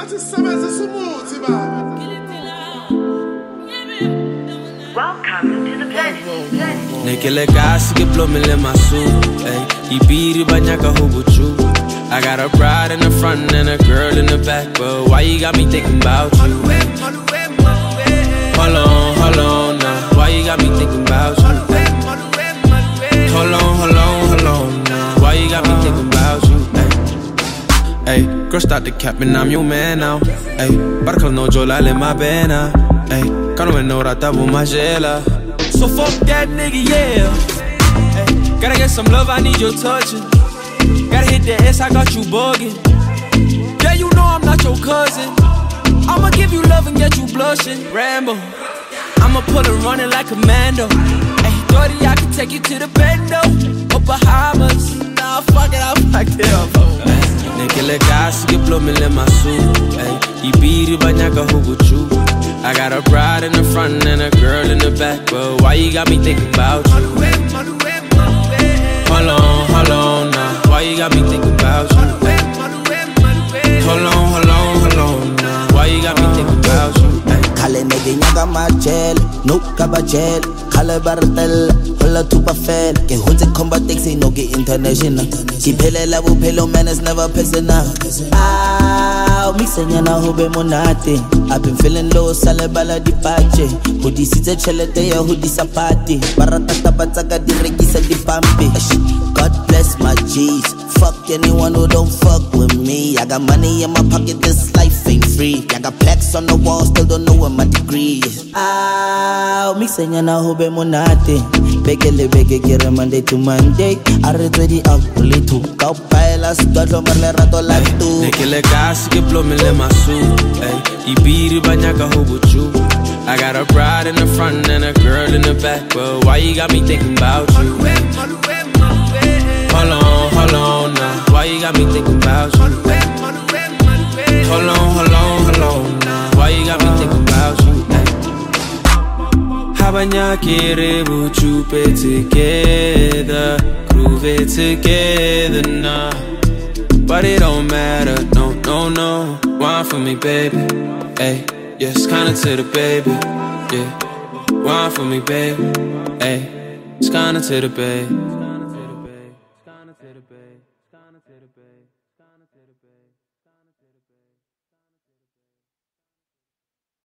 Welcome to the planet. Nekele gas ke blow me le masu. Ibiri banyaka hubuchu. I got a bride in the front and a girl in the back, but why you got me thinking about you? Hold on now. Why you got me thinking about you? Hold on now. Why you got me thinking about you? Hey, girl, stop the capping, I'm your man now. Hey, barco no jolale my pena. Hey, can't no rata bumajela. So fuck that nigga, yeah. Hey, gotta get some love, I need your touching. Gotta hit the S, I got you bugging. Yeah, you know I'm not your cousin. I'ma give you love and get you blushing. Rambo, I'ma pull and run it like a Commando. Hey, Dory, I can take you to the Bendo or Bahamas. Nah, fuck it, I'll fuck it up. Nekele gas ke blow me le masu. Ibiri banyaka hubuchu. I got a bride in the front and a girl in the back, but why you got me thinking about you? Hold on now. Why you got me thinking about you? Hold on now. Why you got me thinking about you? Kale nege nyaga machel, no kabachel, kale bartel, hola tupa fel, ke hunze combat taxi no get international. Kipele la bupelo man is never personal. Mixing na hube monate. I've been feeling low, sale bala di pache. Hoodie sita chelete ya hoodie sapati. Baratata bataka di regisa di pampi. God bless my G's. Fuck anyone who don't fuck with me. I got money in my pocket, this life ain't free. I got plaques on the wall, still don't know what my degree is. Mixing na hube monate. Begele bege kira Monday to Monday. I ready up, really to go pailas. Dojo merle rato like tu. Nekele gas ke blow me le masu. Ibiri banyaka hubuchu. I got a bride in the front and a girl in the back, but why you got me thinking about you? Hold on now. Why you got me thinking about you? Hold on now. Why you got me thinking about you? Habanya kere buchupe together, groove it together now. But it don't matter, no. Wine for me, baby. Ay, yes, kinda to the baby. Yeah, wine for me, baby. Ay, it's kinda to the baby.